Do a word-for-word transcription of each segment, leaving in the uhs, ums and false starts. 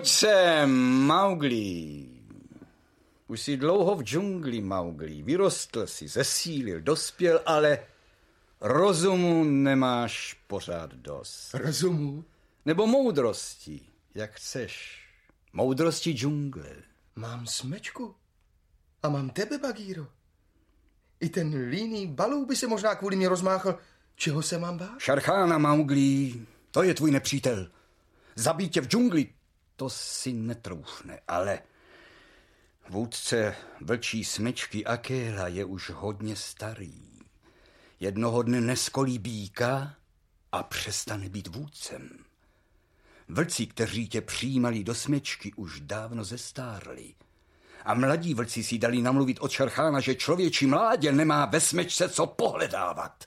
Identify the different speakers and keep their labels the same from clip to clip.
Speaker 1: Pojď sem, Mowgli. Už jsi dlouho v džungli, Mowgli. Vyrostl jsi, zesílil, dospěl, ale rozumu nemáš pořád dost.
Speaker 2: Rozumu?
Speaker 1: Nebo moudrosti, jak chceš. Moudrosti džungle.
Speaker 2: Mám smečku. A mám tebe, Bagheero. I ten líný Baloo by se možná kvůli mě rozmáchl. Čeho se mám bát?
Speaker 1: Šarchána, Mowgli, to je tvůj nepřítel. Zabít tě v džungli, to si netroufne, ale vůdce vlčí smečky Akela je už hodně starý. Jednoho dne neskolí býka a přestane být vůdcem. Vlci, kteří tě přijímali do smečky, už dávno zestárli. A mladí vlci si dali namluvit od Šarchána, že člověčí mládě nemá ve smečce co pohledávat.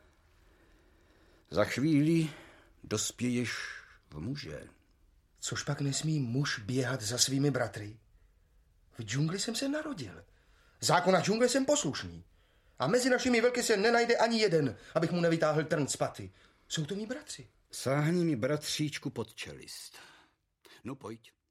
Speaker 1: Za chvíli dospěješ v muže.
Speaker 2: Což pak nesmí muž běhat za svými bratry? V džungli jsem se narodil. Zákona džungle jsem poslušný. A mezi našimi vlky se nenajde ani jeden, abych mu nevytáhl trn z paty. Jsou to mí bratři.
Speaker 1: Sáhni mi, bratříčku, pod čelist. No pojď.